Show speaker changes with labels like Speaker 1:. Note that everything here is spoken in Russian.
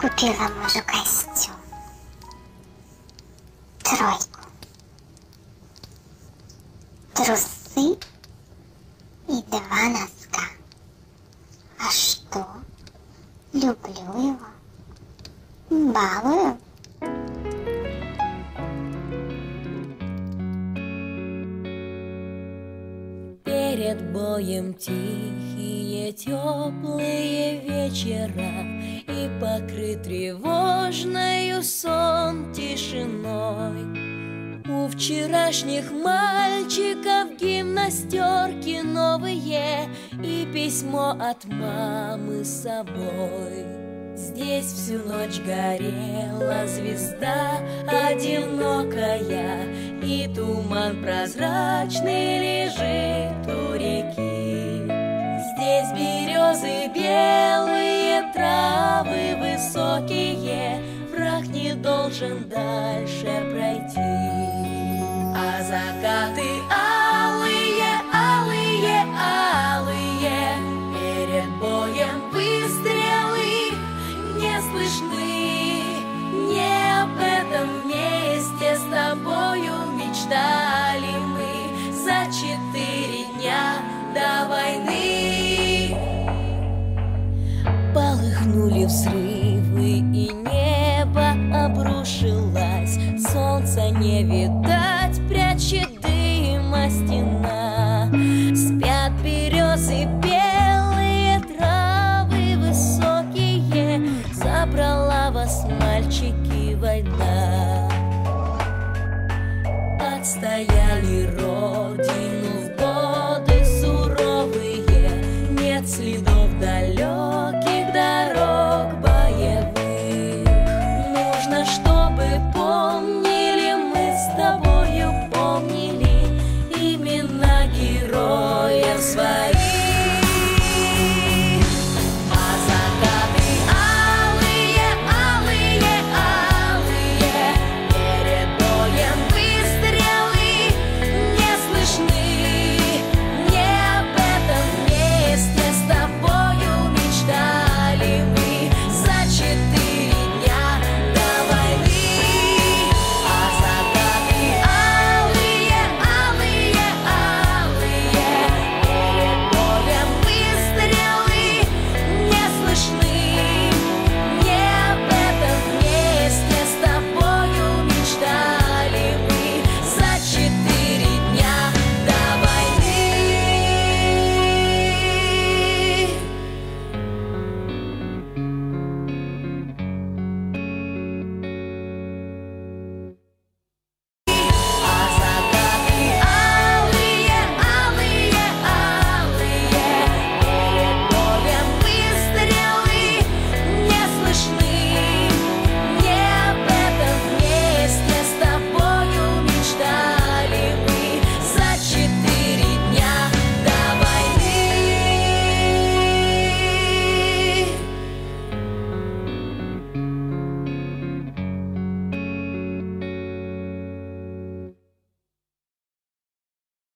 Speaker 1: Купила мужу костюм, тройку, трусы и 2 носка. А что? Люблю его, балую.
Speaker 2: Перед боем тихие, теплые вечера, и покрыт тревожною сон тишиной. У вчерашних мальчиков гимнастерки новые и письмо от мамы с собой. Здесь всю ночь горела звезда одинокая, и туман прозрачный лежит у реки. Здесь березы белые, травы высокие, враг не должен дальше пройти. А закаты алые, алые, алые, перед боем выстрелы не слышны. Не об этом месте с тобою мечтали мы за 4 дня до войны. Полыхнули взрывы, и небо обрушилось. Солнца не видать, прячет дыма стена. Спят березы белые, травы высокие. Забрала вас, мальчики, война. Отстояли родину в годы суровые. Нет следов далеких дорог боевых. Нужно, чтобы помнили, мы с тобою помнили имена героев своих.